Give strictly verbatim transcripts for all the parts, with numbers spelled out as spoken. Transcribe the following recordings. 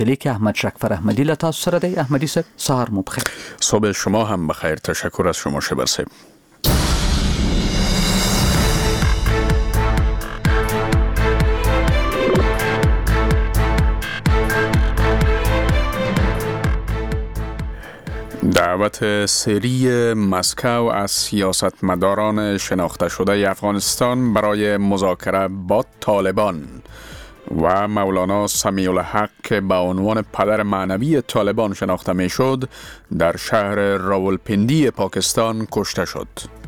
که احمد شکفر احمدی لطاس سره دی. احمدی صاحب سهار مو بخیر. صبح شما هم بخیر. تشکر از شما شبر صاحب. دعوت سری مسکو از سیاستمداران شناخته شده افغانستان برای مذاکره با طالبان و مولانا سمیع الحق که به عنوان پدر معنوی طالبان شناخته می شد در شهر راولپندی پاکستان کشته شد.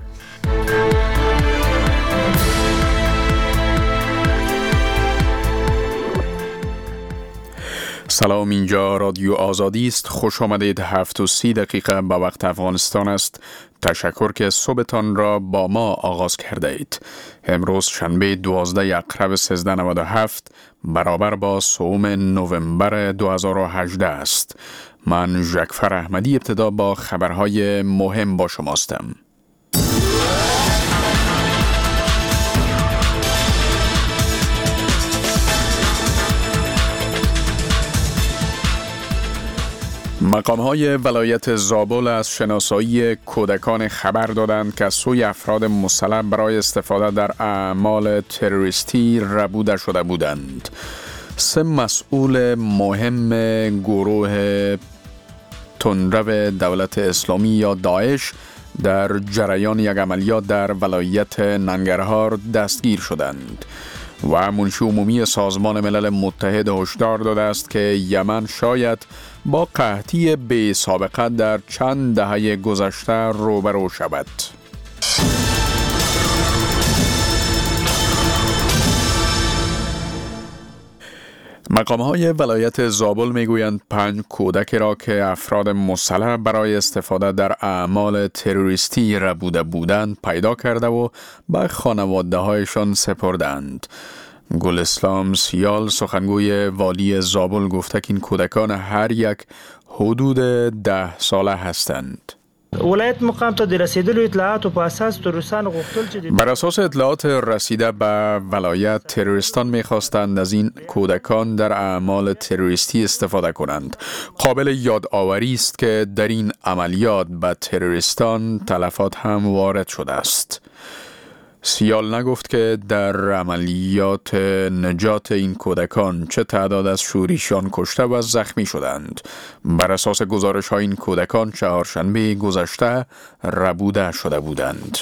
سلام، اینجا رادیو آزادی است. خوش آمدید. هفت و سی دقیقه به وقت افغانستان است. تشکر که صبحتان را با ما آغاز کرده اید. امروز شنبه دوازده اکرب سیزده نود و هفت برابر با سوم نوامبر دو هزار و هجده است. من ژکفر احمدی ابتدا با خبرهای مهم با شماستم. مقام‌های ولایت زابل از شناسایی کودکان خبر دادند که سوی افراد مسلح برای استفاده در اعمال تروریستی ربوده شده بودند. سه مسئول مهم گروه تندرو دولت اسلامی یا داعش در جریان یک عملیات در ولایت ننگرهار دستگیر شدند و منشی عمومی سازمان ملل متحد هشدار داده است که یمن شاید با قحطی بی سابقه در چند دهه گذشته روبرو شود. مقام‌های ولایت زابل میگویند پنج کودک را که افراد مسلح برای استفاده در اعمال تروریستی ربوده بودند پیدا کرده و به خانواده‌هایشان سپردند. گل اسلام سیال سخنگوی والی زابل گفته که این کودکان هر یک حدود ده ساله هستند. ولایت مقام ته د رسیدلو اطلاعاتو په اساس تروریستان غوښتل چې بر اساس اطلاعات رسیده به ولایت تروریستان می‌خواستند از این کودکان در اعمال تروریستی استفاده کنند. قابل یادآوری است که در این عملیات به تروریستان تلفات هم وارد شده است. سیال نگفت که در عملیات نجات این کودکان چه تعداد از شوریشان کشته و زخمی شدند. بر اساس گزارش ها این کودکان چهارشنبه گذشته ربوده شده بودند.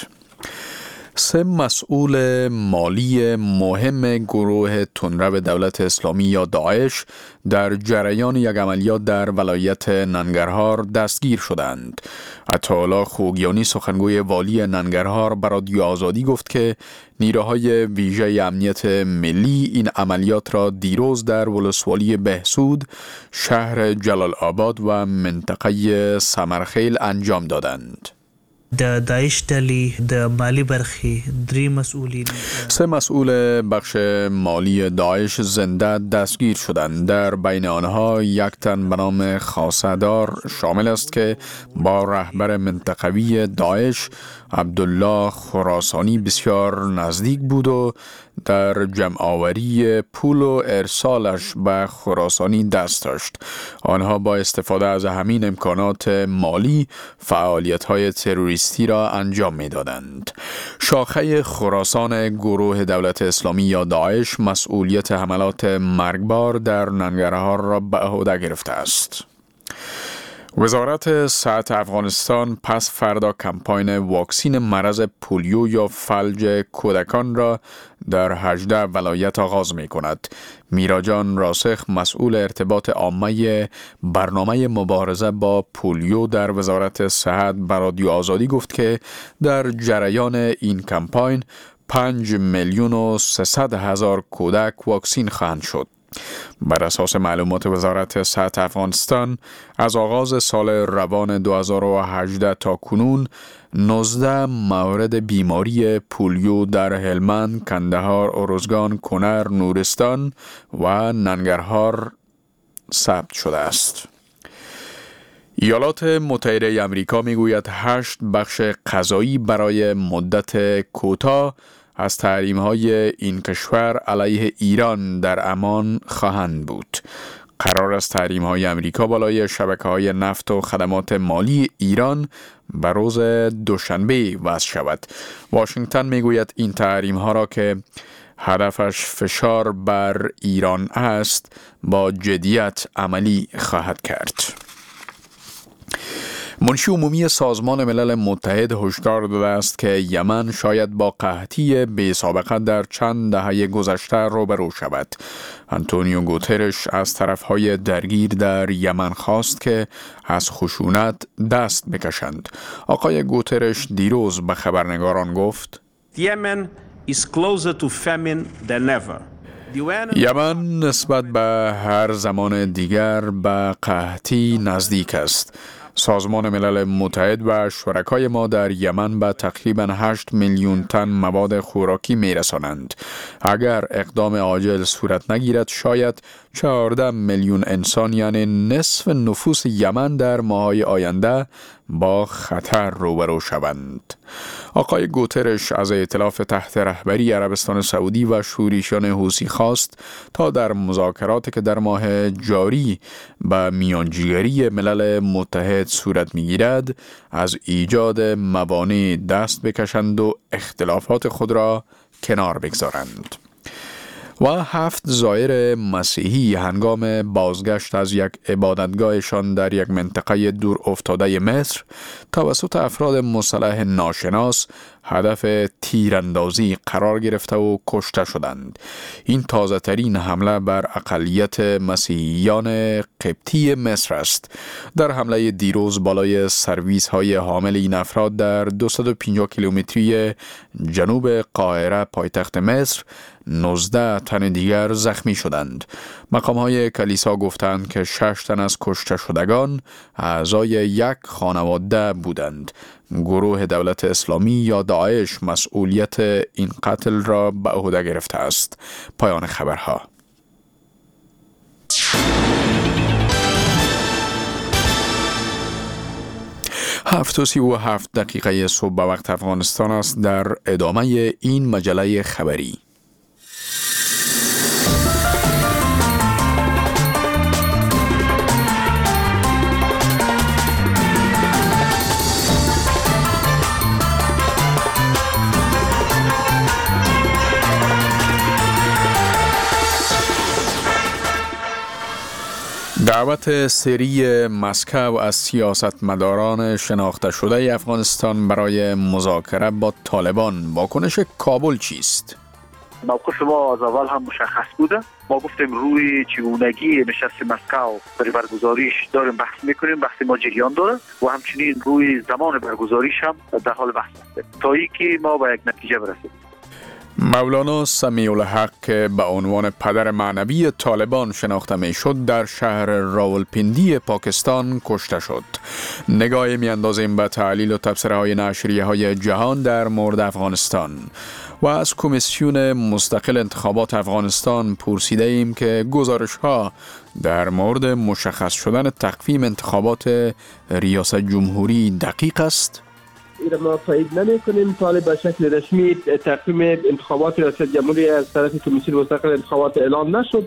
سه مسئول مالی مهم گروه تندرو دولت اسلامی یا داعش در جریان یک عملیات در ولایت ننگرهار دستگیر شدند. عطاالله خوگیانی سخنگوی والی ننگرهار به رادیو آزادی گفت که نیروهای ویژه امنیت ملی این عملیات را دیروز در ولسوالی بهسود، شهر جلال آباد و منطقه سمرخیل انجام دادند. د داعش ډلې د مالی برخې درې مسئولین سه مسئول بخش مالی داعش زنده دستگیر شدند. در بین آنها یک تن به نام خاصدار شامل است که با رهبر منطقوی داعش عبدالله خراسانی بسیار نزدیک بود و در جمع‌آوری پول و ارسالش به خراسانی دست داشت. آنها با استفاده از همین امکانات مالی فعالیت‌های تروریستی را انجام می‌دادند. شاخه خراسان گروه دولت اسلامی یا داعش مسئولیت حملات مرگبار در ننگرهار را به عهده گرفته است. وزارت صحت افغانستان پس فردا کمپاین واکسین مرض پولیو یا فلج کودکان را در هجده ولایت آغاز می کند. میراجان راسخ مسئول ارتباط عامه برنامه مبارزه با پولیو در وزارت صحت به رادیو آزادی گفت که در جریان این کمپاین پنج میلیون و سیصد هزار کودک واکسین خواهند شد. بر اساس معلومات وزارت صحت افغانستان از آغاز سال روان دو هزار و هجده تا کنون نوزده مورد بیماری پولیو در هلمند، کندهار، ارزگان، کنر، نورستان و ننگرهار ثبت شده است. ایالات متحده آمریکا میگوید هشت بخش قضایی برای مدت کوتاه از تحریم‌های این کشور علیه ایران در امان خواهند بود. قرار است تحریم‌های امریکا بالای شبکه‌های نفت و خدمات مالی ایران به روز دوشنبه وضع شود. واشنگتن میگوید این تحریم‌ها را که هدفش فشار بر ایران است با جدیت عملی خواهد کرد. منشی عمومی سازمان ملل متحد هشدار داده است که یمن شاید با قحطی بی سابقه در چند دهه گذشته روبرو شود. آنتونیو گوترش از طرفهای درگیر در یمن خواست که از خشونت دست بکشند. آقای گوترش دیروز به خبرنگاران گفت: Yemen is closer to famine than ever. یمن نسبت به هر زمان دیگر به قحطی نزدیک است. سازمان ملل متحد و شرکای ما در یمن به تقریباً هشت میلیون تن مواد خوراکی میرسانند. اگر اقدام عاجل صورت نگیرد شاید چهارده میلیون انسان یعنی نصف نفوس یمن در ماه‌های آینده با خطر روبرو شوند. آقای گوترش از ائتلاف تحت رهبری عربستان سعودی و شورشیان حوثی خواست تا در مذاکراتی که در ماه جاری به میانجیگری ملل متحد صورت می‌گیرد از ایجاد موانع دست بکشند و اختلافات خود را کنار بگذارند. و هفت زائر مسیحی هنگام بازگشت از یک عبادتگاهشان در یک منطقه دور افتاده مصر توسط افراد مسلح ناشناس هدف تیراندازی قرار گرفته و کشته شدند. این تازه ترین حمله بر اقلیت مسیحیان قبطی مصر است. در حمله دیروز بالای سرویس های حامل این افراد در دویست و پنجاه کیلومتری جنوب قاهره پایتخت مصر نوزده تن دیگر زخمی شدند. مقام های کلیسا گفتند که شش تن از کشته شدگان اعضای یک خانواده بودند. گروه دولت اسلامی یا داعش مسئولیت این قتل را به عهده گرفته است. پایان خبرها. هفت و سی و هفت دقیقه صبح به وقت افغانستان است. در ادامه این مجله خبری دعوت سری مسکو از سیاستمداران شناخته شده افغانستان برای مذاکره با طالبان. واکنش کابل چیست؟ موقف ما از اول هم مشخص بوده. ما گفتیم روی چگونگی نشست مسکو برای برگزاریش داریم بحث میکنیم. بحث ما جریان داره و همچنین روی زمان برگزاریش هم در حال بحث هستیم تا اینکه ما به یک نتیجه برسیم. مولانا سمیع الحق که به عنوان پدر معنوی طالبان شناخته می شد در شهر راولپندی پاکستان کشته شد. نگاهی می اندازیم به تحلیل و تبصره های نشریه های جهان در مورد افغانستان و از کمیسیون مستقل انتخابات افغانستان پرسیده ایم که گزارش ها در مورد مشخص شدن تقویم انتخابات ریاست جمهوری دقیق است؟ این ما تایید نمی کنیم. طالب به شکل رسمی تقویم انتخابات ریاست جمهوری از طرف کمیسیون مستقل انتخابات اعلام نشد.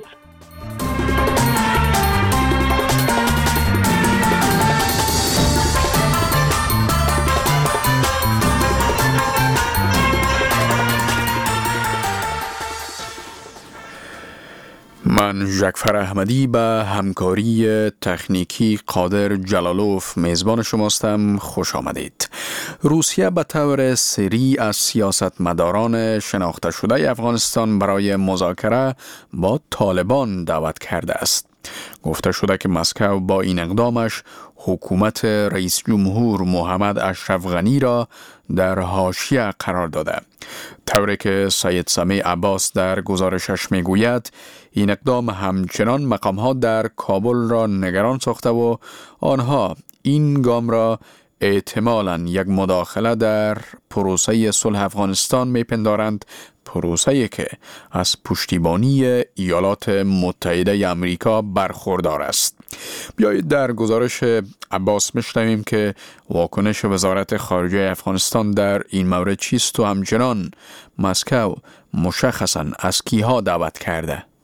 من جعفر احمدی به همکاری تکنیکی قادر جلالوف میزبان شماستم. خوش آمدید. روسیه به طور سری از سیاستمداران شناخته شده افغانستان برای مذاکره با طالبان دعوت کرده است. گفته شده که مسکو با این اقدامش حکومت رئیس جمهور محمد اشرف غنی را در حاشیه قرار داده. طوری که سید سمیع عباس در گزارشش میگوید این اقدام همچنان مقام‌ها در کابل را نگران ساخته و آنها این گام را احتمالاً یک مداخله در پروسه صلح افغانستان میپندارند، پروسه‌ای که از پشتیبانی ایالات متحده آمریکا برخوردار است. بیایید در گزارش عباس بشنویم که واکنش وزارت خارجه افغانستان در این مورد چیست و همچنان مسکو مشخصاً از کیها دعوت کرده.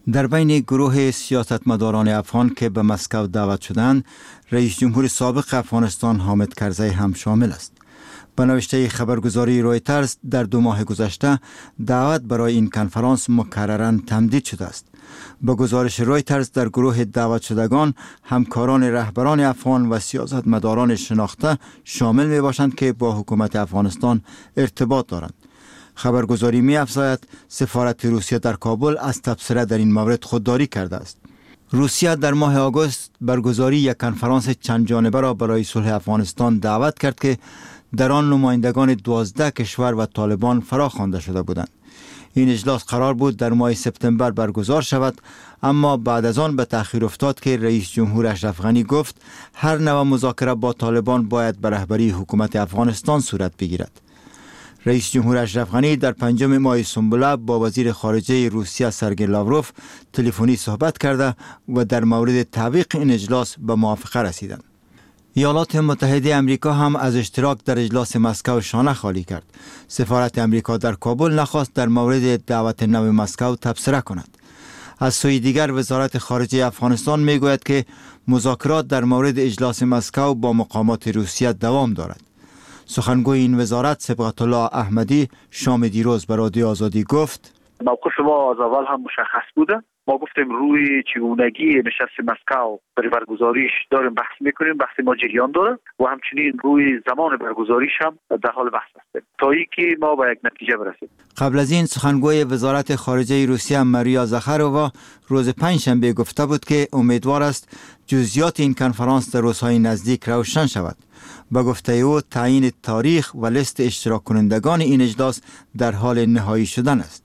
در بین گروه سیاستمداران افغان که به مسکو دعوت شدند، رئیس جمهور سابق افغانستان حامد کرزی هم شامل است. به نوشته خبرگزاری رویترز در دو ماه گذشته دعوت برای این کنفرانس مکرراً تمدید شده است. به گزارش رویترز در گروه دعوت شدگان همکاران رهبران افغان و سیاستمداران شناخته شامل می باشند که با حکومت افغانستان ارتباط دارند. خبرگزاری می افزاید سفارت روسیه در کابل از تبصره در این مورد خودداری کرده است. روسیه در ماه آگوست برگزاری یک کنفرانس چند جانبه را برای صلح افغانستان دعوت کرد که در آن نمایندگان دوازده کشور و طالبان فرا خوانده شده بودند. این اجلاس قرار بود در ماه سپتامبر برگزار شود، اما بعد از آن به تأخیر افتاد که رئیس جمهور اشرف غنی گفت هر نوع مذاکره با طالبان باید به رهبری حکومت افغانستان صورت بگیرد. رئیس جمهور اشرف غنی در پنجم ماه سنبله با وزیر خارجه روسیه سرگئی لاوروف تلفنی صحبت کرده و در مورد تعویق این اجلاس به موافقه رسیدند. ایالات متحده امریکا هم از اشتراک در اجلاس مسکو شانه خالی کرد. سفارت امریکا در کابل نخواست در مورد دعوت نو مسکو تبصره کند. از سوی دیگر وزارت خارجه افغانستان می گوید که مذاکرات در مورد اجلاس مسکو با مقامات روسیه دوام دارد. سخنگوی این وزارت صبغت الله احمدی شام دیروز به رادیو آزادی گفت موقف ما از اول هم مشخص بوده. ما گفتیم روی چگونگی نشست مسکو برای برگزاریش داریم بحث میکنیم، بحث ما جریان داره و همچنین روی زمان برگزاریش هم در حال بحث هستیم تا اینکه ما به یک نتیجه برسیم. قبل از این سخنگوی وزارت خارجه روسیه ماریا زاخارووا روز پنجشنبه گفته بود که امیدوار است جزئیات این کنفرانس در روزهای نزدیک روشن شود. با گفته او تعیین تاریخ و لیست اشتراک کنندگان این اجلاس در حال نهایی شدن است.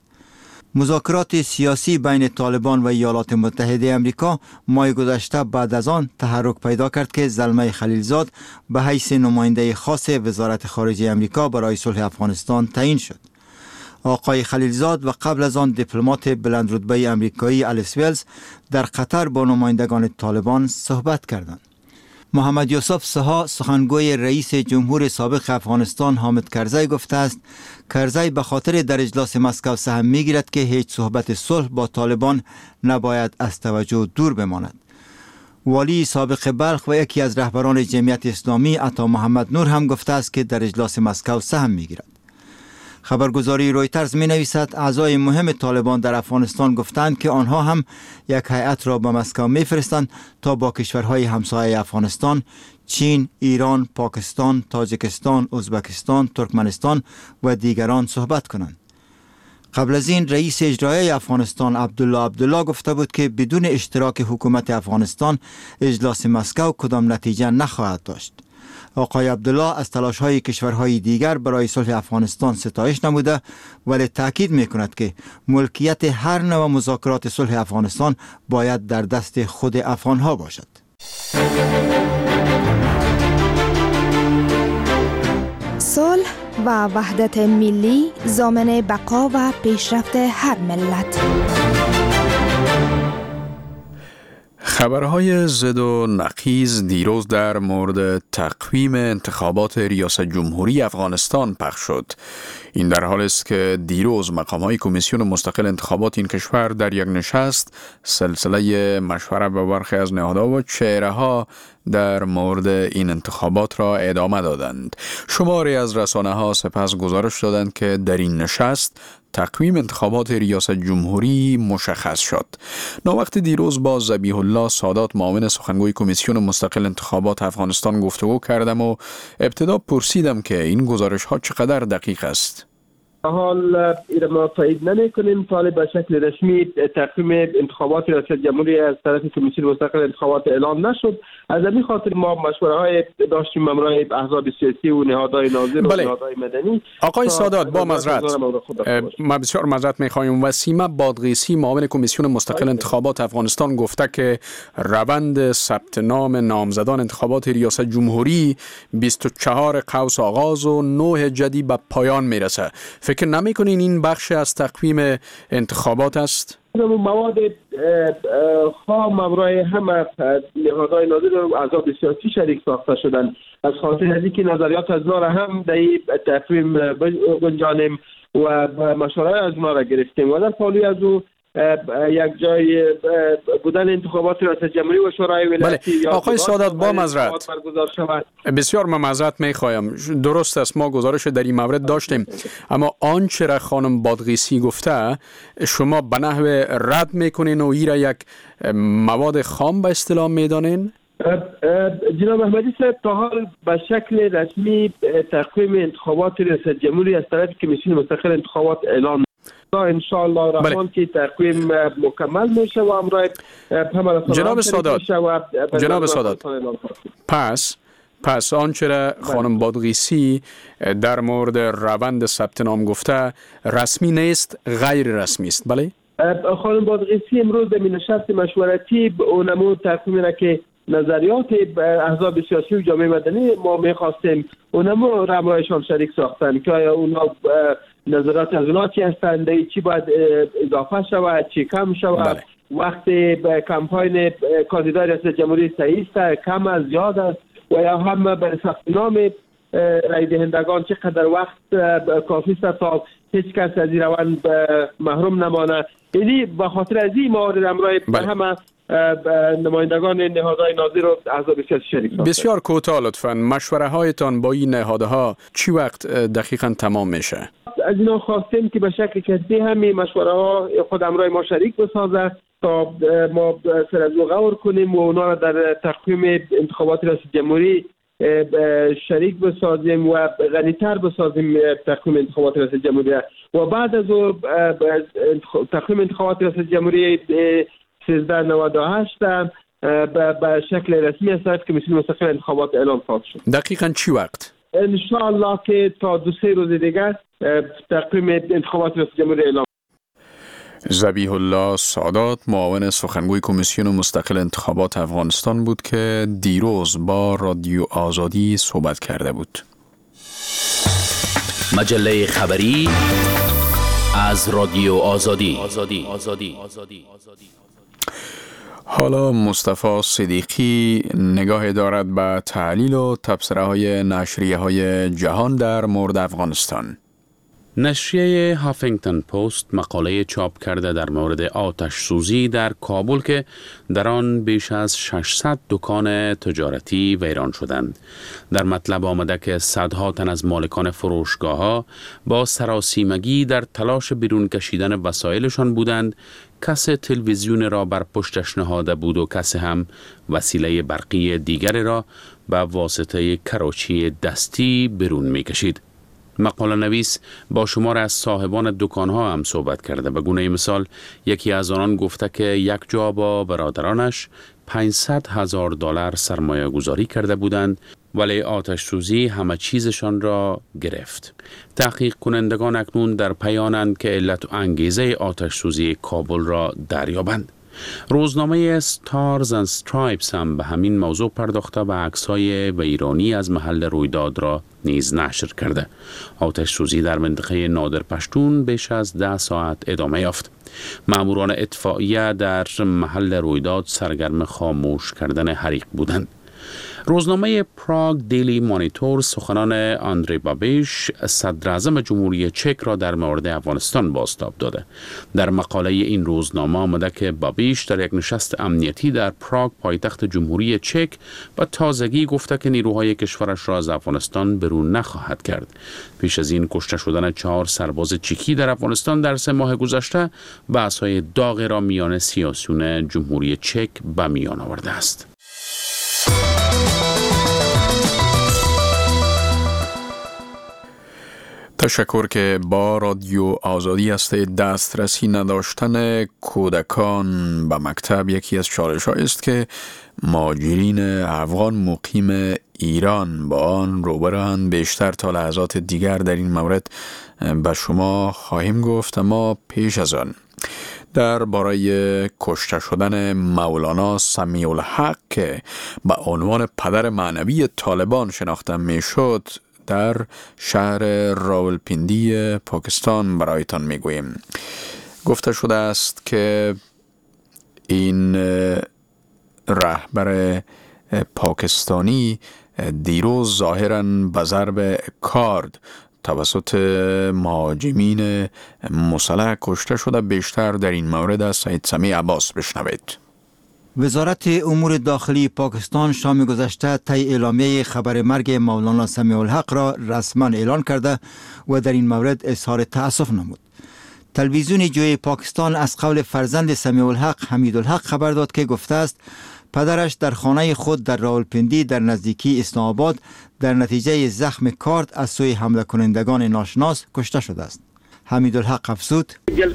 مذاکرات سیاسی بین طالبان و ایالات متحده امریکا ماه گذشته بعد از آن تحرک پیدا کرد که زلمه خلیلزاد به حیث نماینده خاص وزارت خارجه امریکا برای صلح افغانستان تعیین شد. آقای خلیلزاد و قبل از آن دیپلمات بلند رتبه امریکایی الیس ویلز در قطر با نمایندگان طالبان صحبت کردند. محمد یوسف سها سخنگوی رئیس جمهور سابق افغانستان حامد کرزی گفته است کرزی به خاطر در اجلاس مسکو سهم میگیرد که هیچ صحبت صلح با طالبان نباید از توجه دور بماند. والی سابق بلخ و یکی از رهبران جمعیت اسلامی عطا محمد نور هم گفته است که در اجلاس مسکو سهم میگیرد. خبرگزاری رویترز می نویسد اعضای مهم طالبان در افغانستان گفتند که آنها هم یک هیئت را به مسکو می فرستند تا با کشورهای همسایه افغانستان چین، ایران، پاکستان، تاجیکستان، ازبکستان، ترکمنستان و دیگران صحبت کنند. قبل از این رئیس اجرایی افغانستان عبدالله عبدالله گفته بود که بدون اشتراک حکومت افغانستان اجلاس مسکو کدام نتیجه نخواهد داشت. آقای عبدالله از تلاش‌های کشورهای دیگر برای صلح افغانستان ستایش نموده ولی تاکید می‌کند که ملکیت هر نوع مذاکرات صلح افغانستان باید در دست خود افغان‌ها باشد. صلح و وحدت ملی ضامن بقا و پیشرفت هر ملت. خبرهای ضد و نقیض دیروز در مورد تقویم انتخابات ریاست جمهوری افغانستان پخش شد. این در حال است که دیروز مقام‌های کمیسیون مستقل انتخابات این کشور در یک نشست سلسله مشوره با برخی از نهادها و چهره‌ها در مورد این انتخابات را ادامه دادند. شماری از رسانه‌ها سپس گزارش دادند که در این نشست تقویم انتخابات ریاست جمهوری مشخص شد. ناوقت دیروز با ذبیح الله سادات معاون سخنگوی کمیسیون مستقل انتخابات افغانستان گفتگو کردم و ابتدا پرسیدم که این گزارش ها چقدر دقیق است. حال این ما تایید نمی کنیم تا به شکل رسمی تقویم انتخابات ریاست جمهوری از طرف کمیسیون مستقل انتخابات اعلام نشد. از این خاطر ما مشوره های داشتیم امرای احزاب سیاسی و نهادهای ناظر و نهادهای مدنی. آقای سادات با معذرت ما بسیار معذرت می‌خوایم. وسیمه بادغیسی معاون کمیسیون مستقل انتخابات افغانستان گفته که روند ثبت نام نامزدان انتخابات ریاست جمهوری بیست و چهار قوس آغاز و نه جدی به پایان میرسه. فکر نمی‌کنین این بخش از تقویم انتخابات است؟ مواد خام امرای همه نهادهای ناظر و احزاب سیاسی شریک ساخته شدن. از خاطر از اینکه نظریات از اونا را هم در تقویم گنجانیم و مشورای از اونا را گرفتیم و در پالوی از او یک جای بودن انتخابات ریاست جمهوری و شورای ولایتی بله. یا آقای سادات با معذرت برگزار شود. بسیار معذرت میخوایم، درست است ما گزارش در این مورد داشتیم، اما آنچه را خانم بادغیسی گفته شما به نحو رد میکنین و این را یک مواد خام به اصطلاح میدانین؟ جناب احمدی صاحب تا حال به شکل رسمی تقویم انتخابات ریاست جمهوری از طرف کمیسیون مستقل انتخابات اعلان ان شاء الله الرحمن که تقویم مکمل میشه و امرای جناب سادات جناب سادات پس پس آنچه را خانم بادغیسی در مورد روند ثبت نام گفته رسمی نیست، غیر رسمی است. بله خانم بادغیسی امروز در نشست مشورتی اونمو تقویم را که نظریات احزاب سیاسی و جامعه مدنی ما میخواستیم اونمو رمایشان شریک ساختن که آیا اونا نظرات از اونا چی هستند، چی باید اضافه شود، چی کم شود. بله. وقتی به کمپاین کاندیدای ریاست جمهوری صحیح است، کم از زیاد است و یا هم برای ثبت نام رای دهندگان چقدر وقت کافی است تا هیچ کس از این روند محروم نمانه. یعنی به خاطر از این موارد امرای بله. همه نمایندگان نهادهای ناظر و احزاب سیاسی شریک ساختند. بسیار کوتاه لطفاً مشوره هایتان با این نهادها چی وقت دقیقاً تمام میشه؟ از اینا خواستیم که به شکل کسی همین مشوره ها خود امرای ما شریک بسازه تا ما سر از غور کنیم و اونا را در تقویم انتخابات ریاست جمهوری شریک بسازیم و غنی‌تر بسازیم تقویم انتخابات ریاست جمهوری و بعد از تقویم انتخابات ریاست جمهوری سیزده نود و هشت به شکل رسمی از طرف کمیسیون مستقل انتخابات اعلام خواهد شد. دقیقاً چی وقت؟ ان شاء الله که تا دو سه روز دیگه تقویم انتخابات ریاست جمهوری اعلام. ذبیح الله سادات معاون سخنگوی کمیسیون مستقل انتخابات افغانستان بود که دیروز با رادیو آزادی صحبت کرده بود. مجله خبری از رادیو آزادی. آزادی. آزادی. آزادی. حالا مصطفی صدیقی نگاه دارد به تحلیل و تبصره های نشریه های جهان در مورد افغانستان. نشریه هافینگتن پست مقاله چاپ کرده در مورد آتش سوزی در کابل که در آن بیش از ششصد دکان تجارتی ویران شدند. در مطلب آمده که صدها تن از مالکان فروشگاه‌ها با سراسیمگی در تلاش بیرون کشیدن وسایلشان بودند. کس تلویزیون را بر پشتش نهاده بود و کس هم وسیله برقی دیگر را به واسطه کراچی دستی بیرون می کشید. مقاله نویس با شمار از صاحبان دکانها هم صحبت کرده. به گونه مثال یکی از آنان گفته که یک جا با برادرانش پانصد هزار دلار سرمایه گذاری کرده بودند ولی آتش سوزی همه چیزشان را گرفت. تحقیق کنندگان اکنون در پیانند که علت و انگیزه آتش سوزی کابل را دریابند. روزنامه ستارز اند استرایپس هم به همین موضوع پرداخته و عکس‌های ویرانی از محل رویداد را نیز نشر کرده. آتش سوزی در منطقه نادر پشتون بیش از ده ساعت ادامه یافت. ماموران اطفائیه در محل رویداد سرگرم خاموش کردن حریق بودند. روزنامه پراگ دیلی مانیتور سخنان آندری بابیش صدر اعظم جمهوری چک را در مورد افغانستان بازتاب داده. در مقاله این روزنامه آمده که بابیش در یک نشست امنیتی در پراگ پایتخت جمهوری چک با تازگی گفته که نیروهای کشورش را از افغانستان برون نخواهد کرد. پیش از این کشته شدن چهار سرباز چکی در افغانستان در سه ماه گذشته بحث‌های داغ را میان سیاسیون جمهوری چک به میان آورده است. تشکر که با رادیو آزادی است. دسترسی نداشتن کودکان به مکتب یکی از چالش است که مهاجرین افغان مقیم ایران با آن روبروند. بیشتر تا لحظات دیگر در این مورد به شما خواهیم گفت، اما پیش از آن در باره کشته شدن مولانا سمیع الحق که به عنوان پدر معنوی طالبان شناخته می شد در شهر راولپیندی پاکستان برایتان می گوییم. گفته شده است که این رهبر پاکستانی دیروز ظاهراً به ضرب کارد توسط مهاجمین مسلح کشته شده. بیشتر در این مورد از سید سمیع عباس بشنوید. وزارت امور داخلی پاکستان شام گذشته طی اعلامیه خبر مرگ مولانا سمیع الحق را رسما اعلان کرده و در این مورد اظهار تأسف نمود. تلویزیون جوی پاکستان از قول فرزند سمیع الحق حمید الحق خبر داد که گفته است پدرش در خانه خود در راولپندی در نزدیکی اسلام آباد در نتیجه زخم کارد از سوی حمله کنندگان ناشناس کشته شده است. حمید الحق افزود: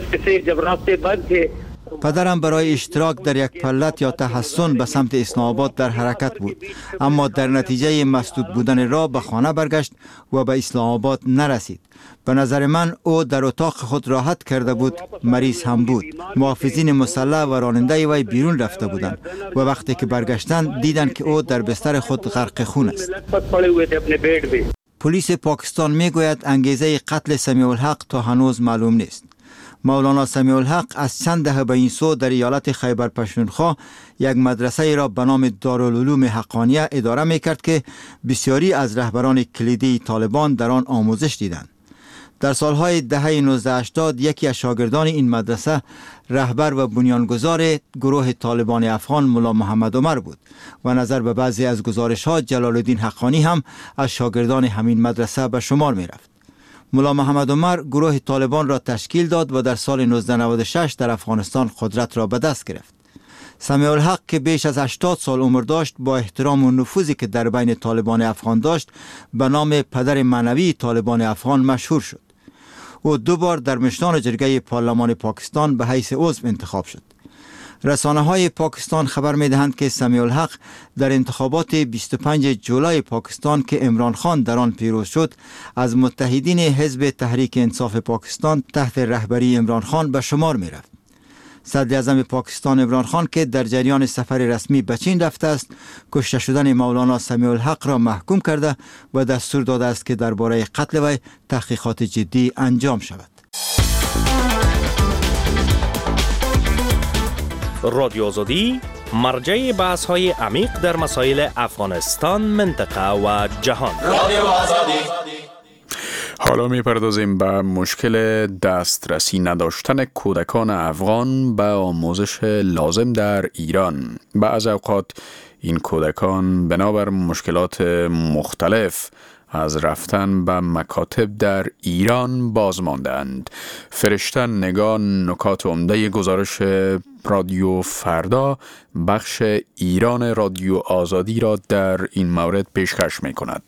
پدرم برای اشتراک در یک پلت یا تحسن به سمت اسلام آباد در حرکت بود، اما در نتیجه مسدود بودن راه به خانه برگشت و به اسلام آباد نرسید. به نظر من او در اتاق خود راحت کرده بود، مریض هم بود. محافظین مسلح و راننده وی بیرون رفته بودند و وقتی که برگشتند دیدند که او در بستر خود غرق خون است. پلیس پاکستان میگوید انگیزه قتل سمیع الحق تا هنوز معلوم نیست. مولانا سمیع الحق از چند دهه به این سو در ایالت خیبر پختونخوا یک مدرسه را به نام دارالعلوم حقانیه اداره میکرد که بسیاری از رهبران کلیدی طالبان در آن آموزش دیدند. در سالهای دهه نوزده هشتاد یکی از شاگردان این مدرسه رهبر و بنیانگذار گروه طالبان افغان ملا محمد عمر بود و نظر به بعضی از گزارش‌ها جلال الدین حقانی هم از شاگردان همین مدرسه به شمار می رفت. ملا محمد عمر گروه طالبان را تشکیل داد و در سال نوزده نود و شش در افغانستان قدرت را به دست گرفت. سمیع الحق که بیش از هشتاد سال عمر داشت با احترام و نفوذی که در بین طالبان افغان داشت به نام پدر معنوی طالبان افغان مشهور شد. او دو بار در مشتان جرگه پارلمان پاکستان به حیث عضو انتخاب شد. رسانه های پاکستان خبر می دهند که سمیع الحق در انتخابات بیست و پنجم جولای پاکستان که عمران خان در آن پیروز شد از متحدین حزب تحریک انصاف پاکستان تحت رهبری عمران خان به شمار می رفت. صدر اعظم پاکستان عمران خان که در جریان سفر رسمی به چین رفته است کشته شدن مولانا سمیع الحق را محکوم کرده و دستور داده است که درباره قتل وی تحقیقات جدی انجام شود. رادیو آزادی مرجع بحث های عمیق در مسائل افغانستان، منطقه و جهان. رادیو آزادی. حالا میپردازیم به مشکل دسترسی نداشتن کودکان افغان به آموزش لازم در ایران. بعض اوقات این کودکان بنابر مشکلات مختلف از رفتن به مکاتب در ایران باز ماندند. فرشته نگاه نکات عمده گزارش رادیو فردا بخش ایران رادیو آزادی را در این مورد پیشکش می کند.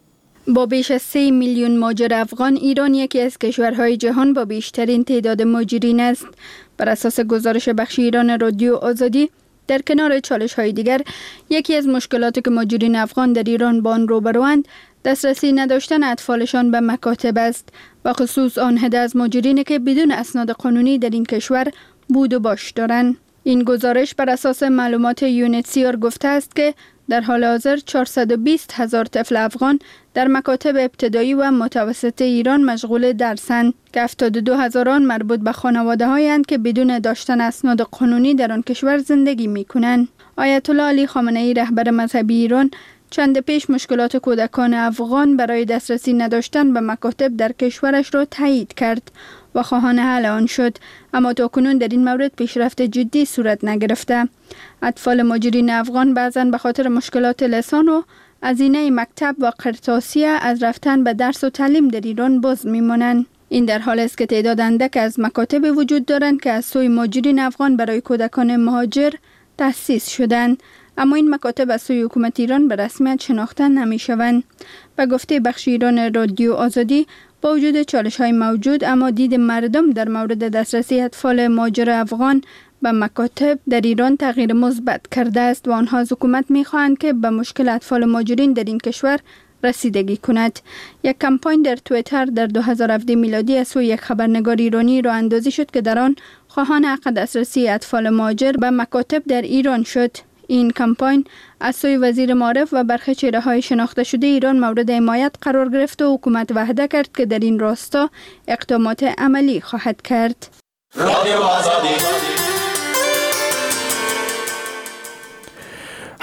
با بیش از سه میلیون مهاجر افغان، ایران یکی از کشورهای جهان با بیشترین تعداد مهاجرین است. بر اساس گزارش بخش ایران رادیو آزادی، در کنار چالش‌های دیگر، یکی از مشکلاتی که مهاجرین افغان در ایران با آن روبروند، دسترسی نداشتن اطفالشان به مکاتب است و خصوص آن عده از مهاجرین که بدون اسناد قانونی در این کشور بود و باش دارند. این گزارش بر اساس معلومات یونتسیار گفته است که در حال حاضر چهارصد و بیست هزار طفل افغان در مکاتب ابتدایی و متوسط ایران مشغول درسند که هفتاد و دو هزار آن مربوط به خانواده‌هایند که بدون داشتن اسناد قانونی در آن کشور زندگی می‌کنند. آیت الله علی خامنه‌ای رهبر مذهبی ایران چند پیش مشکلات کودکان افغان برای دسترسی نداشتن به مکاتب در کشورش را تایید کرد و خواهان حل آن شد، اما تاکنون در این مورد پیشرفت جدی صورت نگرفته. اطفال مهاجرین افغان بعضاً به خاطر مشکلات لسان و هزینه مکتب و قرطاسیه از رفتن به درس و تعلیم در ایران باز میمانند. این در حال است که تعداد اندک از مکاتب وجود دارند که از سوی مهاجرین افغان برای کودکان مهاجر تأسیس شدند، اما این مکاتب از سوی حکومت ایران به رسمیت شناخته نمی شوند. به گفته بخش ایران رادیو آزادی، با وجود چالش‌های موجود، اما دید مردم در مورد دسترسی اطفال مهاجر افغان به مکاتب در ایران تغییر مثبت کرده است و آنها از حکومت می‌خواهند که به مشکل اطفال مهاجرین در این کشور رسیدگی کند. یک کمپاین در توییتر در دو هزار و هفده میلادی از سوی یک خبرنگار ایرانی راه اندازی شد که در آن خواهان حق دسترسی اطفال مهاجر به مکاتب در ایران شد. این کمپاین از سوی وزیر معارف و برخی چهره‌های شناخته شده ایران مورد حمایت قرار گرفت و حکومت وعده کرد که در این راستا اقدامات عملی خواهد کرد.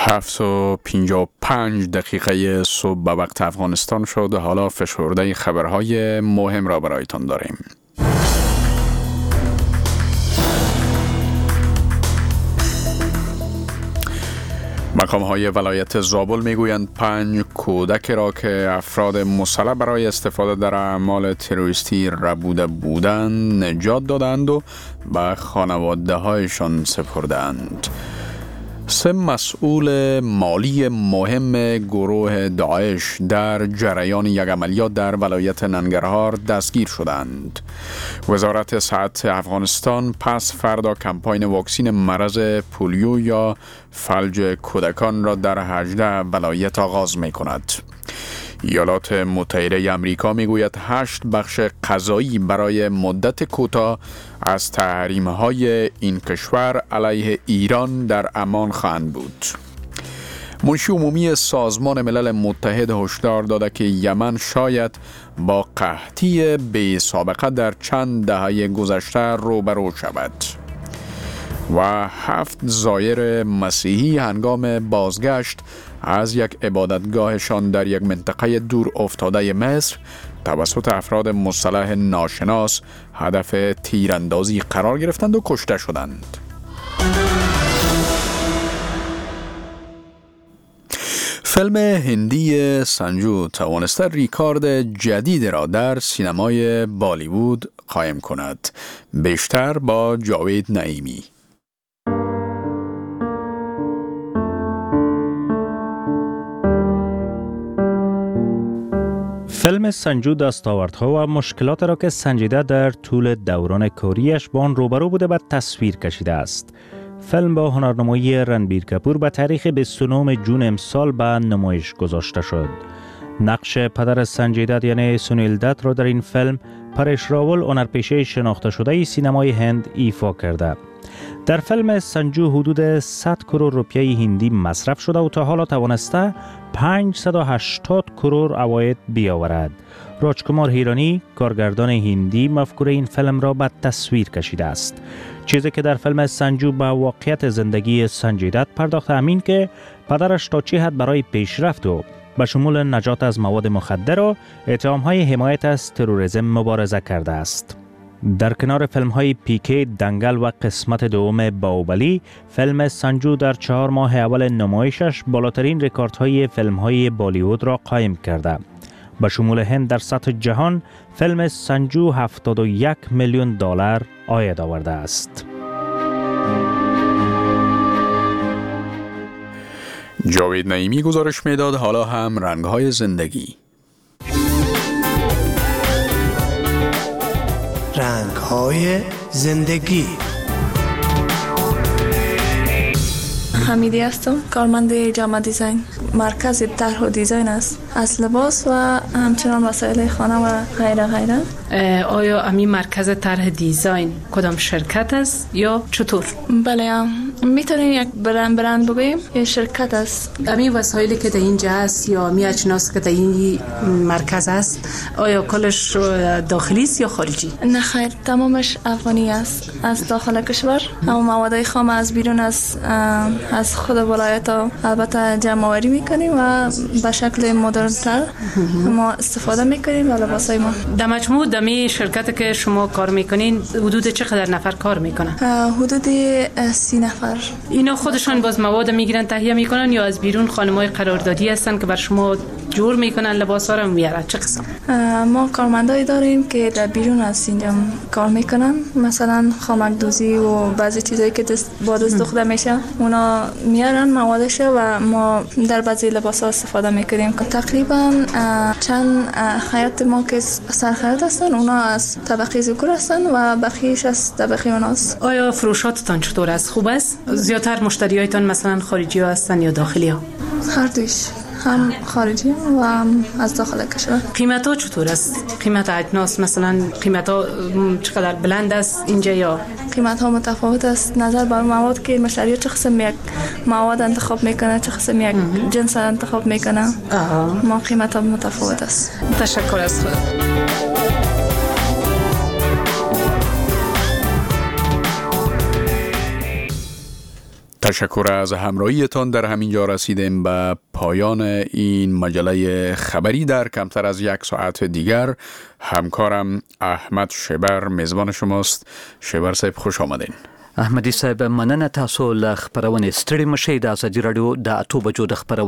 هفت و پنجاه و پنج دقیقه صبح به وقت افغانستان شد. حالا فشرده خبرهای مهم را برایتان داریم. مقام‌های ولایت زابل میگویند پنج کودک را که افراد مسلح برای استفاده در اعمال تروریستی ربوده بودند نجات دادند و به خانواده‌هایشان سپردند. سه مسئول مالی مهم گروه داعش در جریان یک عملیات در ولایت ننگرهار دستگیر شدند. وزارت صحت افغانستان پس فردا کمپاین واکسین مرض پولیو یا فلج کودکان را در هجده ولایت آغاز می کند. ایالات متحده آمریکا میگوید هشت بخش قضایی برای مدت کوتاه از تحریم‌های این کشور علیه ایران در امان خواهند بود. منشی عمومی سازمان ملل متحد هشدار داده که یمن شاید با قحطی بی سابقه در چند دهه گذشته روبرو شود. و هفت زایر مسیحی هنگام بازگشت از یک عبادتگاهشان در یک منطقه دور افتاده مصر توسط افراد مسلح ناشناس هدف تیراندازی قرار گرفتند و کشته شدند. فیلم هندی سنجو توانسته ریکارد جدید را در سینمای بالیوود قائم کند. بیشتر با جاوید نعیمی. فیلم سنجو دستاوردها و مشکلات را که سنجیده در طول دوران کاریش با آن روبرو بوده به تصویر کشیده است. فیلم با هنرنمایی رنبیر کپور به تاریخ بیست و نهم جون امسال به نمایش گذاشته شد. نقش پدر سنجی دت یعنی سنیل دت را در این فیلم پرش راول هنرپیشه شناخته شده سینمای هند ایفا کرده. در فیلم سنجو حدود صد کرور روپیه هندی مصرف شده و تا حالا توانسته پانصد و هشتاد کرور عواید بیاورد. راجکمار هیرانی کارگردان هندی مفکوره این فیلم را به تصویر کشیده است. چیزی که در فیلم سنجو به واقعیت زندگی سنجی دت پرداخته همین که پدرش تا چه حد برای پیشرفت و به شمول نجات از مواد مخدر و اتهام‌های حمایت از تروریسم مبارزه کرده است. در کنار فیلم های پیکه، دنگل و قسمت دوم باهوبلی، فیلم سنجو در چهار ماه اول نمایشش بالاترین رکوردهای فیلم های بالیوود را قائم کرده. به شمول هند در سطح جهان فیلم سنجو هفتاد و یک میلیون دلار عاید آورده است. جاوید نعیمی گزارش میداد. حالا هم رنگ‌های زندگی. رنگ‌های زندگی. حمیدی هستم، کارمند جامعه دیزاین. مرکز طرح و دیزاین است از لباس و همچنان وسایل خانه و غیره غیره. آیا امی مرکز طرح دیزاین کدام شرکت است یا چطور؟ بله، میتونیم یک برند برند بگوییم یه شرکت است. امی وسایلی که در اینجا است یا امی اجناس که در این مرکز است آیا کلش داخلی است یا خارجی؟ نه خیر، تمامش افغانی است از داخل کشور. اما مواد خام از بیرون از از خود ولایت ها البته جمع آوری میکنیم و به شکل مدرن تر ما استفاده میکنیم و لباس های ما. در مجموع دمی شرکت که شما کار میکنین حدود چقدر نفر کار میکنن؟ حدود سی نفر. اینا خودشان باز مواد میگیرن تهیه میکنن یا از بیرون خانمای قراردادی هستن که بر شما جور میکنن لباس ها رو میارن؟ چه قسم؟ ما کارمندایی داریم که در بیرون از اینجا کار میکنن، مثلا خامک دوزی و بعضی چیزایی که دست با دست دوخته میشه اونا میارن موادش و ما در بعضی لباس ها استفاده میکنیم. تقریبا چند خیاط ما که سرخیاط هستن اونا از طبقه ذکور هستن و بقیهش از طبقه اوناست. آیا فروشاتتان چطور است؟ خوب است؟ زیادتر مشتریایتان مثلا خارجی ها هستن یا داخلی ها؟ هر دویش، هم خارجی و هم از داخل کشور. قیمت ها چطور است؟ قیمت اجناس مثلا قیمت ها چقدر بلند است اینجا یا؟ قیمت ها متفاوت است نظر بر مواد که مشتری چه قسم یک مواد انتخاب میکنه، چه قسم یک جنس انتخاب میکنه. ما قیمت ها متفاوت است. تشکر از خود. تشکر از همراهیتان. در همین جا رسیدیم به پایان این مجله خبری. در کمتر از یک ساعت دیگر همکارم احمد شبر میزبان شماست. شبر صاحب خوش آمدین. احمدی صاحب مننه، تاسو له خبرونه ستړي مشي. د ازادي رادیو د اتو بجو د خبرونه